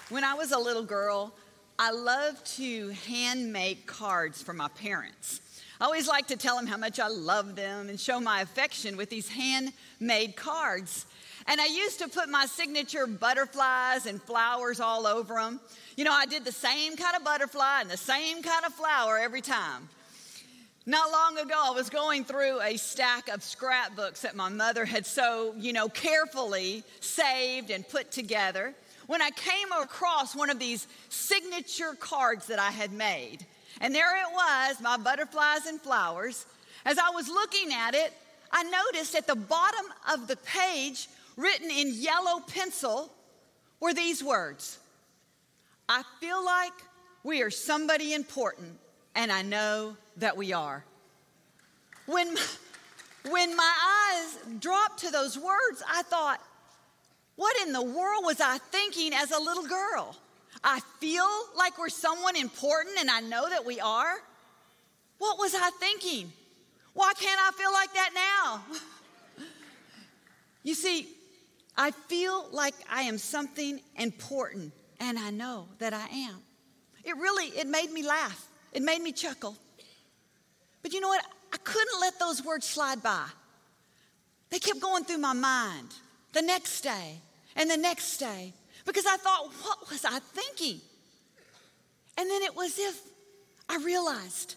When I was a little girl, I loved to hand make cards for my parents. I always liked to tell them how much I loved them and show my affection with these handmade cards. And I used to put my signature butterflies and flowers all over them. You know, I did the same kind of butterfly and the same kind of flower every time. Not long ago, I was going through a stack of scrapbooks that my mother had so, carefully saved and put together when I came across one of these signature cards that I had made. And there it was, my butterflies and flowers. As I was looking at it, I noticed at the bottom of the page, written in yellow pencil, were these words: I feel like we are somebody important, and I know that we are. When my eyes dropped to those words, I thought, what in the world was I thinking as a little girl? I feel like we're someone important, and I know that we are. What was I thinking? Why can't I feel like that now? You see, I feel like I am something important, and I know that I am. It made me laugh. It made me chuckle. But you know what? I couldn't let those words slide by. They kept going through my mind the next day and the next day because I thought, what was I thinking? And then it was as if I realized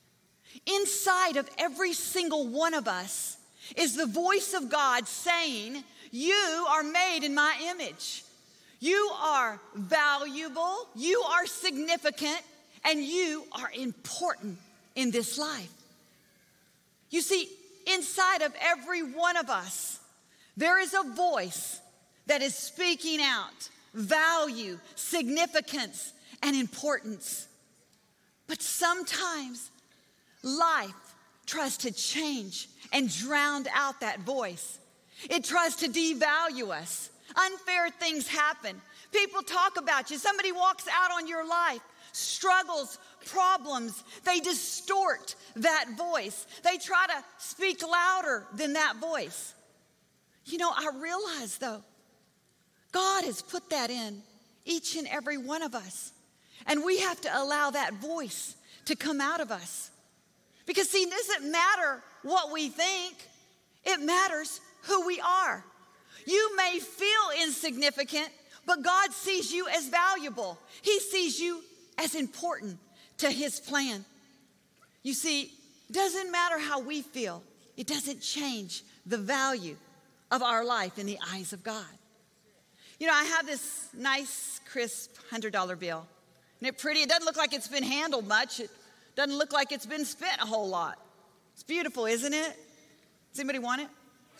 inside of every single one of us is the voice of God saying, you are made in my image. You are valuable, you are significant, and you are important in this life. You see, inside of every one of us, there is a voice that is speaking out value, significance, and importance. But sometimes life tries to change and drown out that voice. It tries to devalue us. Unfair things happen. People talk about you. Somebody walks out on your life. Struggles, problems, they distort that voice. They try to speak louder than that voice. I realize, though, God has put that in each and every one of us. And we have to allow that voice to come out of us. Because, see, it doesn't matter what we think. It matters who we are. You may feel insignificant, but God sees you as valuable. He sees you as important to His plan. You see, it doesn't matter how we feel. It doesn't change the value of our life in the eyes of God. I have this nice, crisp $100 bill. Isn't it pretty? It doesn't look like it's been handled much. It doesn't look like it's been spent a whole lot. It's beautiful, isn't it? Does anybody want it?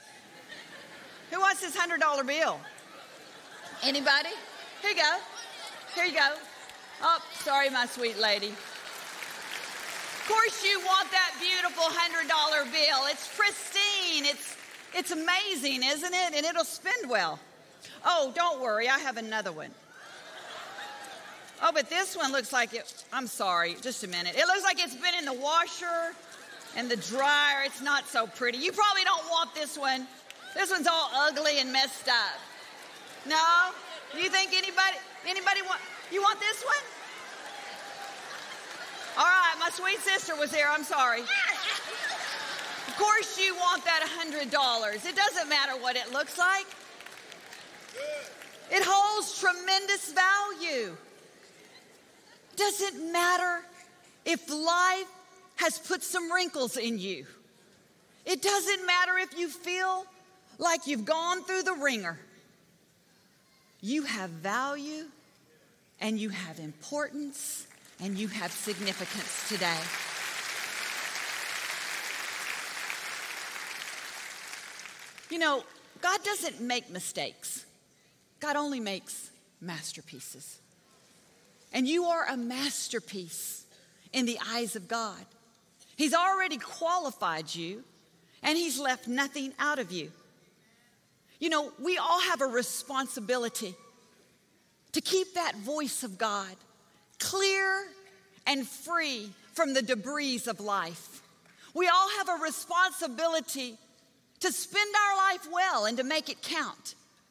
Who wants this $100 bill? Anybody? Here you go. Here you go. Oh, sorry, my sweet lady. Of course you want that beautiful $100 bill. It's pristine. It's amazing, isn't it? And it'll spend well. Oh, don't worry. I have another one. Oh, but this one looks like it. I'm sorry. Just a minute. It looks like it's been in the washer and the dryer. It's not so pretty. You probably don't want this one. This one's all ugly and messed up. No? You think anybody you want this one? All right, my sweet sister was there. I'm sorry. Of course you want that $100. It doesn't matter what it looks like. It holds tremendous value. Doesn't matter if life has put some wrinkles in you. It doesn't matter if you feel like you've gone through the ringer. You have value, and you have importance, and you have significance today. God doesn't make mistakes. God only makes masterpieces. And you are a masterpiece in the eyes of God. He's already qualified you, and He's left nothing out of you. We all have a responsibility to keep that voice of God clear and free from the debris of life. We all have a responsibility to spend our life well and to make it count.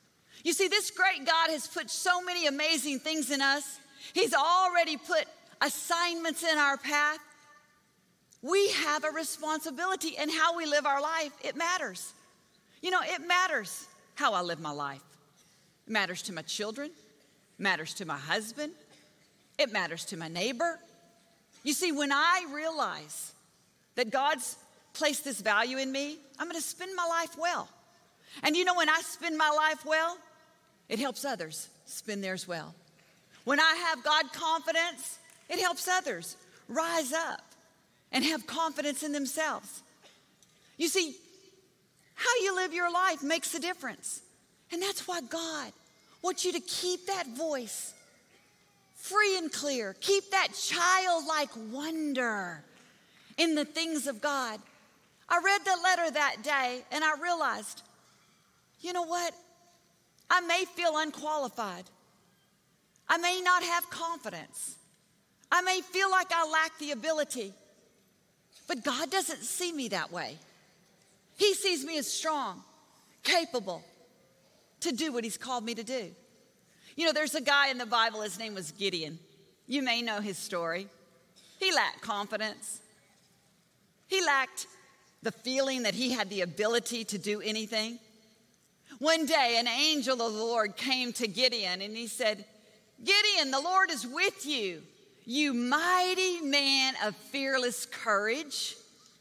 You see, this great God has put so many amazing things in us. He's already put assignments in our path. We have a responsibility, and how we live our life, it matters. You know, it matters how I live my life. It matters to my children. It matters to my husband. It matters to my neighbor. You see, when I realize that God's placed this value in me, I'm going to spend my life well. And you know, when I spend my life well, it helps others spend theirs well. When I have God confidence, it helps others rise up and have confidence in themselves. You see, how you live your life makes a difference. And that's why God wants you to keep that voice free and clear. Keep that childlike wonder in the things of God. I read the letter that day and I realized, you know what? I may feel unqualified. I may not have confidence. I may feel like I lack the ability. But God doesn't see me that way. He sees me as strong, capable to do what He's called me to do. You know, there's a guy in the Bible, his name was Gideon. You may know his story. He lacked confidence. He lacked the feeling that he had the ability to do anything. One day, an angel of the Lord came to Gideon and he said, Gideon, the Lord is with you, you mighty man of fearless courage.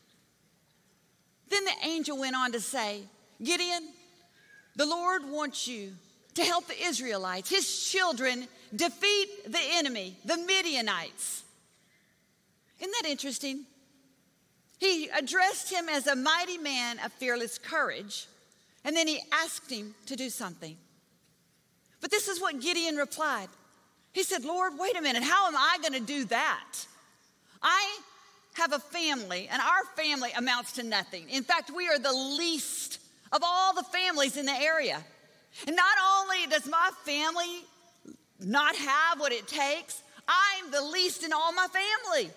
Then the angel went on to say, Gideon, the Lord wants you to help the Israelites, His children, defeat the enemy, the Midianites. Isn't that interesting? He addressed him as a mighty man of fearless courage, and then he asked him to do something. But this is what Gideon replied. He said, Lord, wait a minute, how am I going to do that? I have a family, and our family amounts to nothing. In fact, we are the least of all the families in the area. And not only does my family not have what it takes, I'm the least in all my family.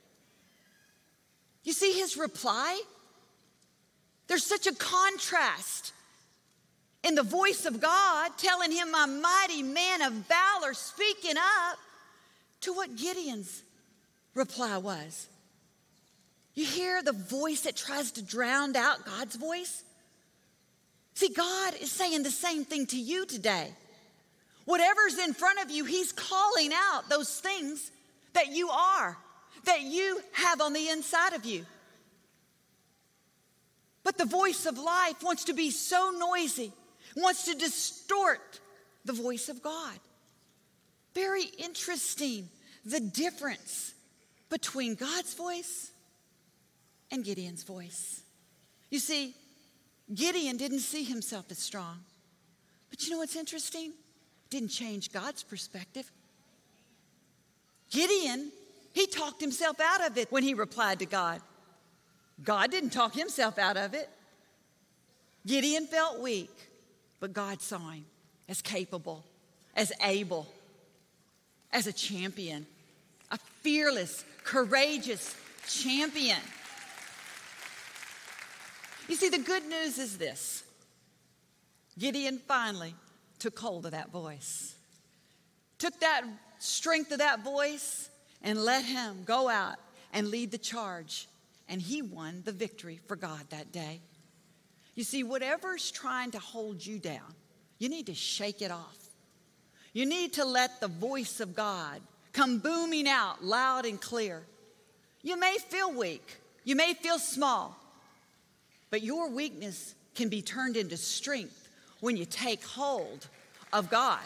You see his reply? There's such a contrast in the voice of God telling him, a mighty man of valor, speaking up, to what Gideon's reply was. You hear the voice that tries to drown out God's voice? See, God is saying the same thing to you today. Whatever's in front of you, He's calling out those things that you are, that you have on the inside of you. But the voice of life wants to be so noisy, wants to distort the voice of God. Very interesting, the difference between God's voice and Gideon's voice. You see, Gideon didn't see himself as strong. But you know what's interesting? It didn't change God's perspective. Gideon, he talked himself out of it when he replied to God. God didn't talk himself out of it. Gideon felt weak, but God saw him as capable, as able, as a champion, a fearless, courageous champion. You see, the good news is this. Gideon finally took hold of that voice, took that strength of that voice and let him go out and lead the charge. And he won the victory for God that day. You see, whatever's trying to hold you down, you need to shake it off. You need to let the voice of God come booming out loud and clear. You may feel weak. You may feel small. But your weakness can be turned into strength when you take hold of God.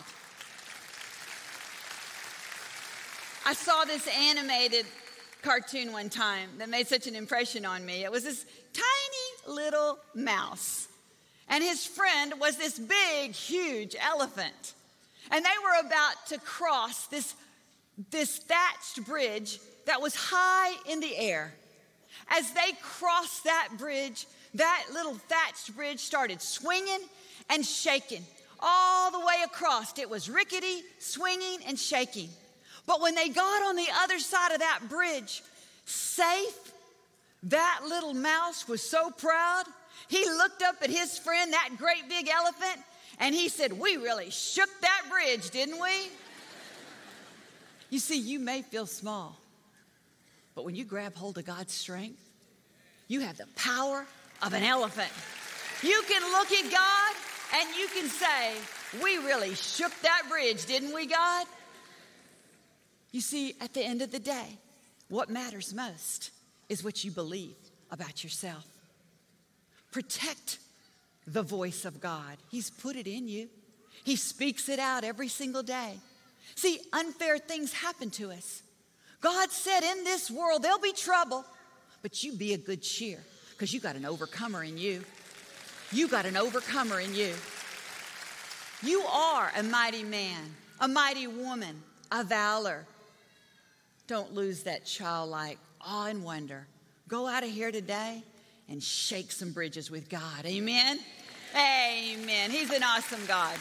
I saw this animated cartoon one time that made such an impression on me. It was this tiny little mouse, and his friend was this big, huge elephant. And they were about to cross this thatched bridge that was high in the air. As they crossed that bridge, that little thatched bridge started swinging and shaking all the way across. It was rickety, swinging, and shaking. But when they got on the other side of that bridge, safe, that little mouse was so proud. He looked up at his friend, that great big elephant, And he said, we really shook that bridge, didn't we? You see, you may feel small, but when you grab hold of God's strength, you have the power of an elephant. You can look at God and you can say, we really shook that bridge, didn't we, God? You see, at the end of the day, what matters most is what you believe about yourself. Protect the voice of God. He's put it in you. He speaks it out every single day. See, unfair things happen to us. God said in this world there'll be trouble, but you be a good cheer because you got an overcomer in you. You got an overcomer in you. You are a mighty man, a mighty woman, a valor. Don't lose that childlike awe and wonder. Go out of here today and shake some bridges with God. Amen? Amen. He's an awesome God.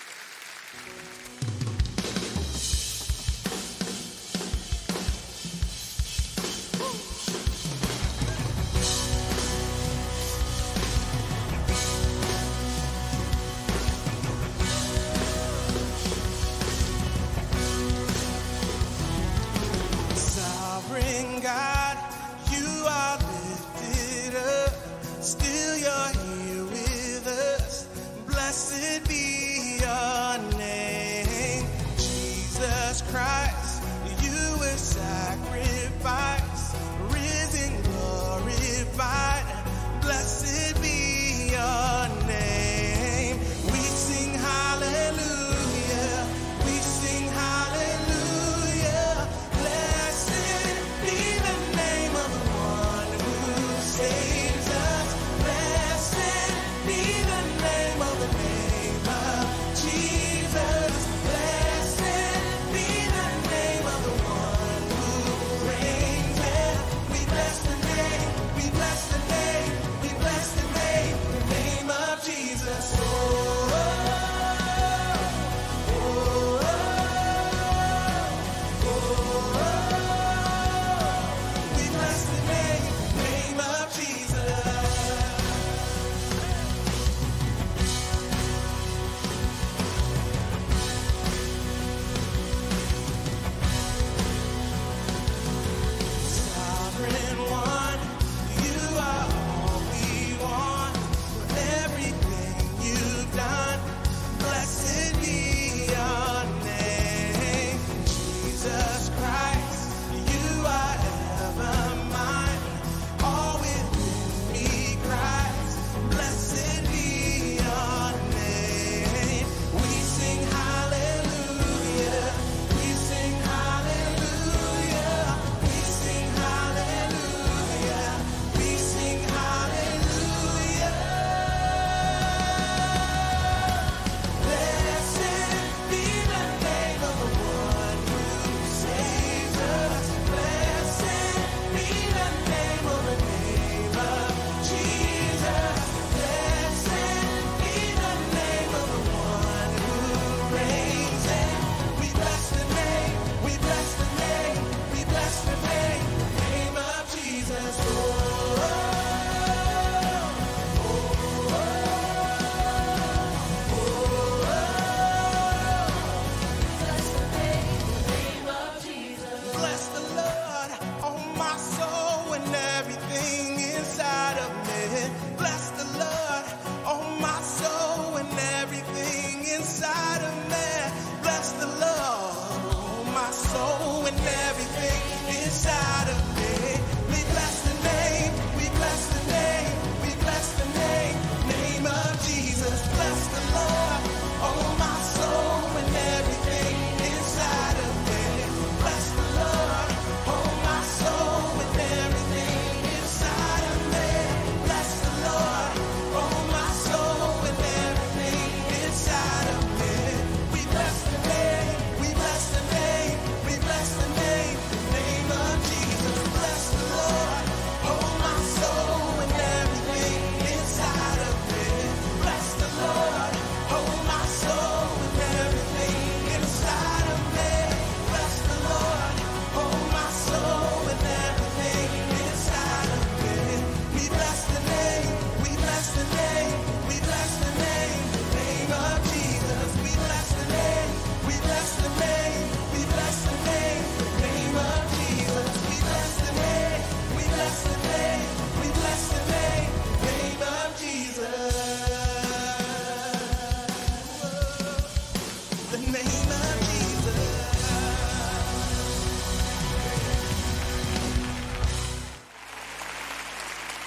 Sovereign God, you are lifted up. Still you're here with us. Blessed be your name. Jesus Christ, you were sacrificed, risen, glorified. Blessed be your name. We sing hallelujah. We sing hallelujah. Blessed be the name of the one who saves us. Blessed be the name of the name of Jesus. Blessed be the name of the one who reigns. We bless the name, we bless the name, we bless the name of Jesus. Oh, we bless the name of Jesus. Sovereign one, you are all we want. For everything you've done, blessed be your name. Jesus Christ, you are ever mine. All within me Christ, blessed be your name. We sing hallelujah. We sing hallelujah. We sing hallelujah. We sing hallelujah. Blessed be the name of the one who saves us. Blessed be the name of Jesus. Blessed be the name of the one who reigns. We bless the name, we bless the name, we bless the name of Jesus. Bless the Lord, oh my soul, and everything inside of me. Bless the Lord, oh my soul, and everything inside of me. Bless the Lord, oh my soul, and everything inside of me. We bless the name, we bless the name, we bless the name of Jesus. Bless the Lord, oh my soul, and everything inside of me. Bless the Lord, oh my soul, and everything inside of me. Bless the Lord, oh my soul, and everything inside of me. We bless the name, we bless the name, we bless the name of Jesus.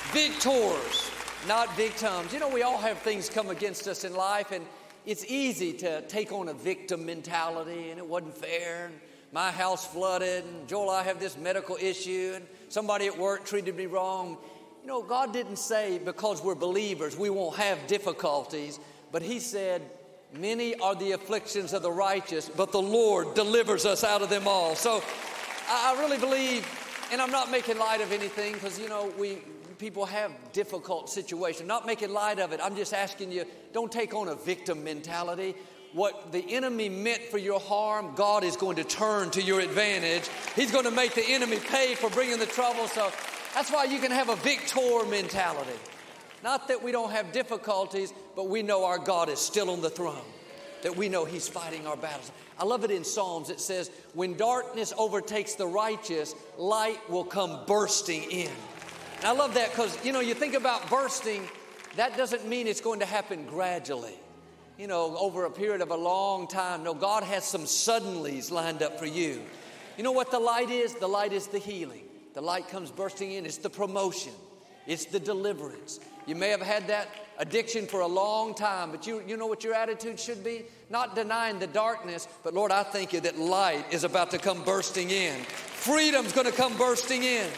Victors, not victims. You know, we all have things come against us in life, and it's easy to take on a victim mentality, and it wasn't fair, and my house flooded, and Joel, I have this medical issue, and somebody at work treated me wrong. You know, God didn't say because we're believers we won't have difficulties, but He said, many are the afflictions of the righteous, but the Lord delivers us out of them all. So I really believe, and I'm not making light of anything, because, you know, people have difficult situations. Not making light of it. I'm just asking you, don't take on a victim mentality. What the enemy meant for your harm, God is going to turn to your advantage. He's going to make the enemy pay for bringing the trouble. So that's why you can have a victor mentality. Not that we don't have difficulties, but we know our God is still on the throne. That we know He's fighting our battles. I love it in Psalms. It says, when darkness overtakes the righteous, light will come bursting in. And I love that because, you know, you think about bursting, that doesn't mean it's going to happen gradually, you know, over a period of a long time. No, God has some suddenlies lined up for you. You know what the light is? The light is the healing. The light comes bursting in. It's the promotion. It's the deliverance. You may have had that addiction for a long time, but you know what your attitude should be? Not denying the darkness, but Lord, I thank you that light is about to come bursting in. Freedom's going to come bursting in.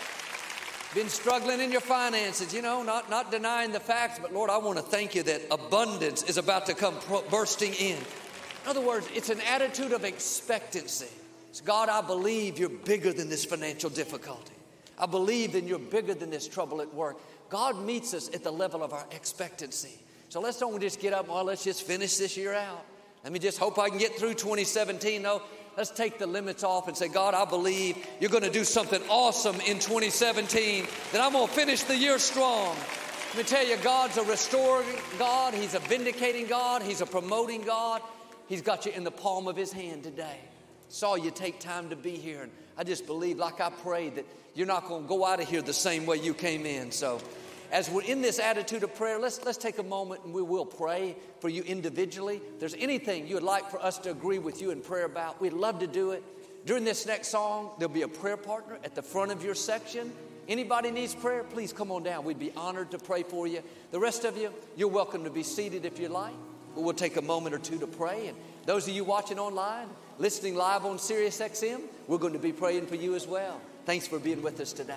Been struggling in your finances, you know, not denying the facts, but Lord, I want to thank you that abundance is about to come bursting in. In other words, it's an attitude of expectancy. It's, God, I believe you're bigger than this financial difficulty. I believe that you're bigger than this trouble at work. God meets us at the level of our expectancy. So let's don't just get up, well, let's just finish this year out. Let me just hope I can get through 2017. No, let's take the limits off and say, God, I believe you're going to do something awesome in 2017, that I'm going to finish the year strong. Let me tell you, God's a restoring God. He's a vindicating God. He's a promoting God. He's got you in the palm of His hand today. Saw you take time to be here. And I just believe, like I prayed, that you're not going to go out of here the same way you came in. So as we're in this attitude of prayer, let's take a moment and we will pray for you individually. If there's anything you would like for us to agree with you in prayer about, we'd love to do it. During this next song, there'll be a prayer partner at the front of your section. Anybody needs prayer, please come on down. We'd be honored to pray for you. The rest of you, you're welcome to be seated if you like. But we'll take a moment or two to pray. And those of you watching online, listening live on Sirius XM, we're going to be praying for you as well. Thanks for being with us today.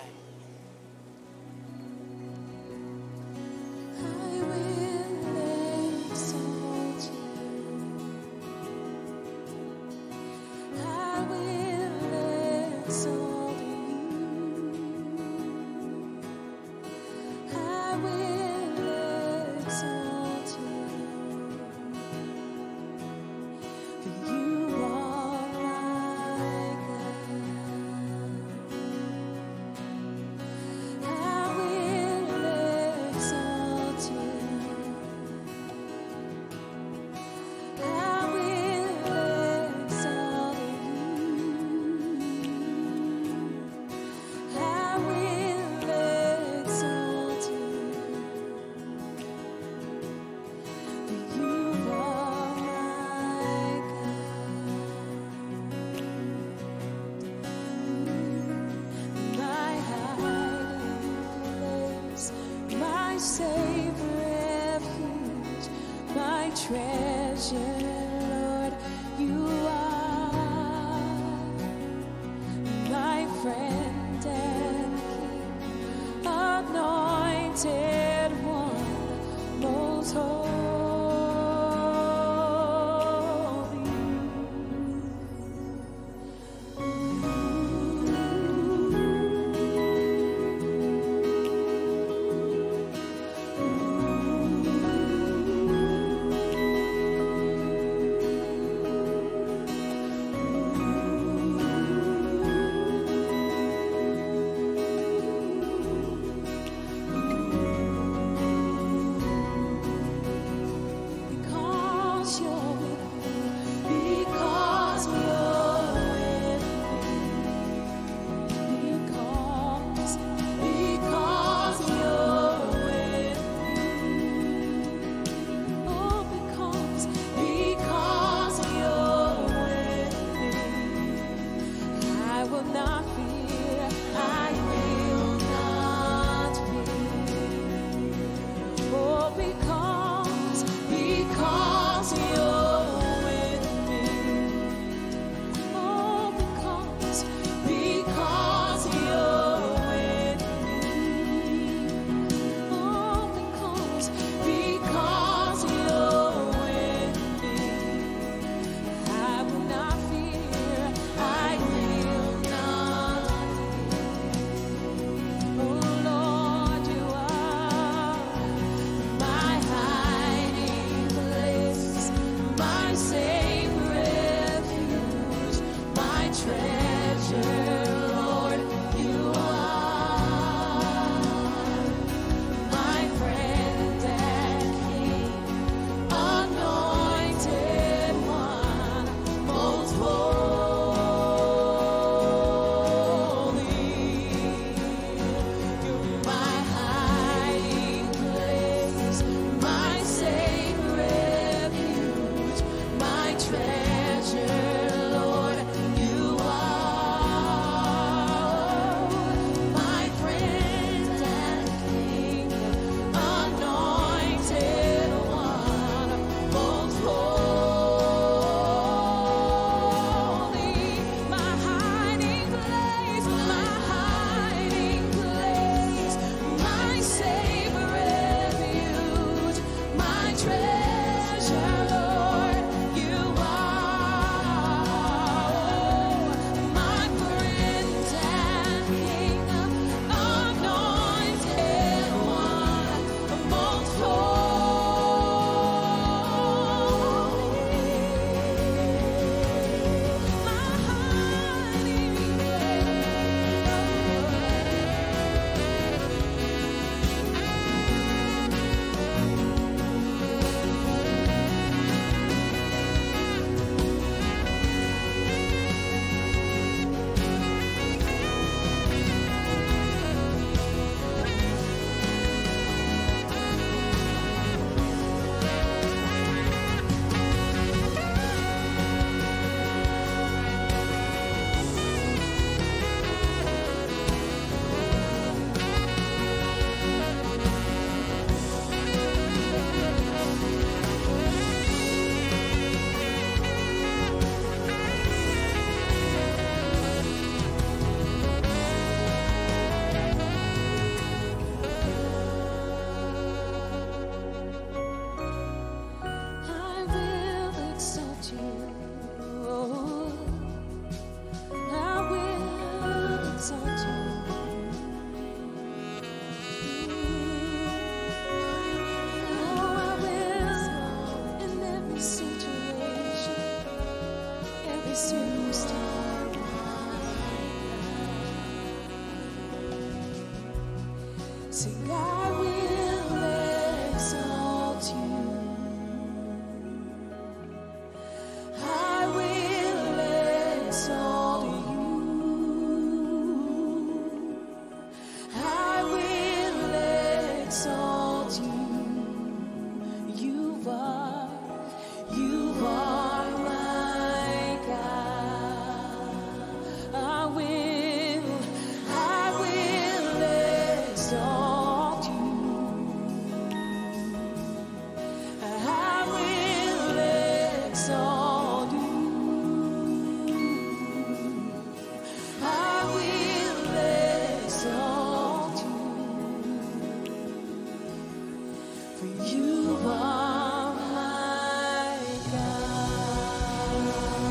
Sing, I will exalt you. I will exalt you. I will exalt you. You are my God. I will exalt you. I will exalt you. I will exalt you. For you are my God.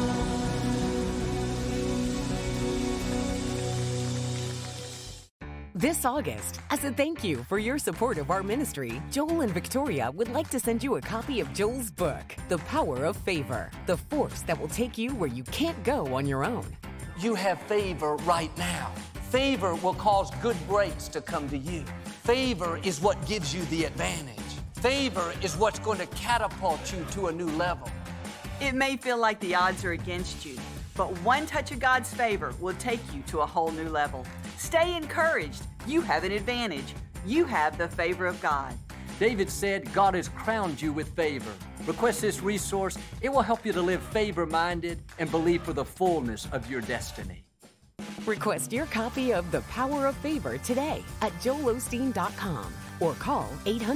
This August, as a thank you for your support of our ministry, Joel and Victoria would like to send you a copy of Joel's book, The Power of Favor, the force that will take you where you can't go on your own. You have favor right now. Favor will cause good breaks to come to you. Favor is what gives you the advantage. Favor is what's going to catapult you to a new level. It may feel like the odds are against you, but one touch of God's favor will take you to a whole new level. Stay encouraged. You have an advantage. You have the favor of God. David said, God has crowned you with favor. Request this resource. It will help you to live favor-minded and believe for the fullness of your destiny. Request your copy of The Power of Favor today at joelosteen.com or call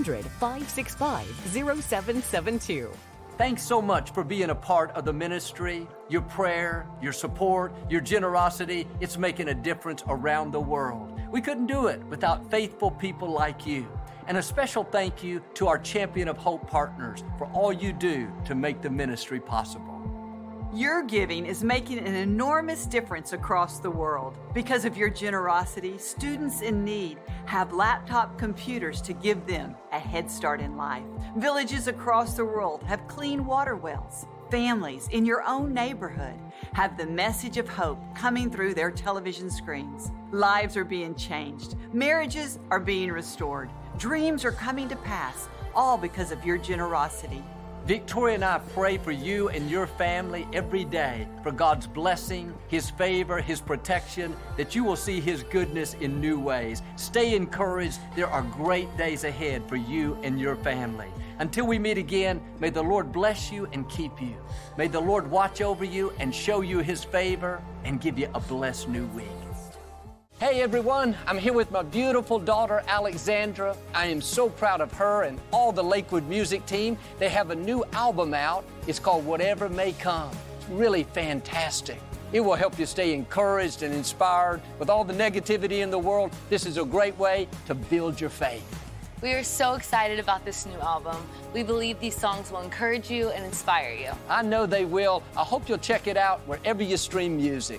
800-565-0772. Thanks so much for being a part of the ministry. Your prayer, your support, your generosity, it's making a difference around the world. We couldn't do it without faithful people like you. And a special thank you to our Champion of Hope partners for all you do to make the ministry possible. Your giving is making an enormous difference across the world. Because of your generosity, students in need have laptop computers to give them a head start in life. Villages across the world have clean water wells. Families in your own neighborhood have the message of hope coming through their television screens. Lives are being changed. Marriages are being restored. Dreams are coming to pass, all because of your generosity. Victoria and I pray for you and your family every day for God's blessing, His favor, His protection, that you will see His goodness in new ways. Stay encouraged. There are great days ahead for you and your family. Until we meet again, may the Lord bless you and keep you. May the Lord watch over you and show you His favor and give you a blessed new week. Hey everyone, I'm here with my beautiful daughter, Alexandra. I am so proud of her and all the Lakewood music team. They have a new album out. It's called Whatever May Come. It's really fantastic. It will help you stay encouraged and inspired. With all the negativity in the world, this is a great way to build your faith. We are so excited about this new album. We believe these songs will encourage you and inspire you. I know they will. I hope you'll check it out wherever you stream music.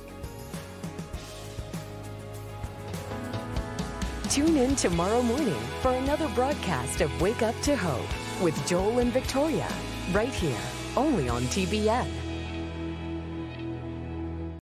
Tune in tomorrow morning for another broadcast of Wake Up to Hope with Joel and Victoria, right here, only on TBN.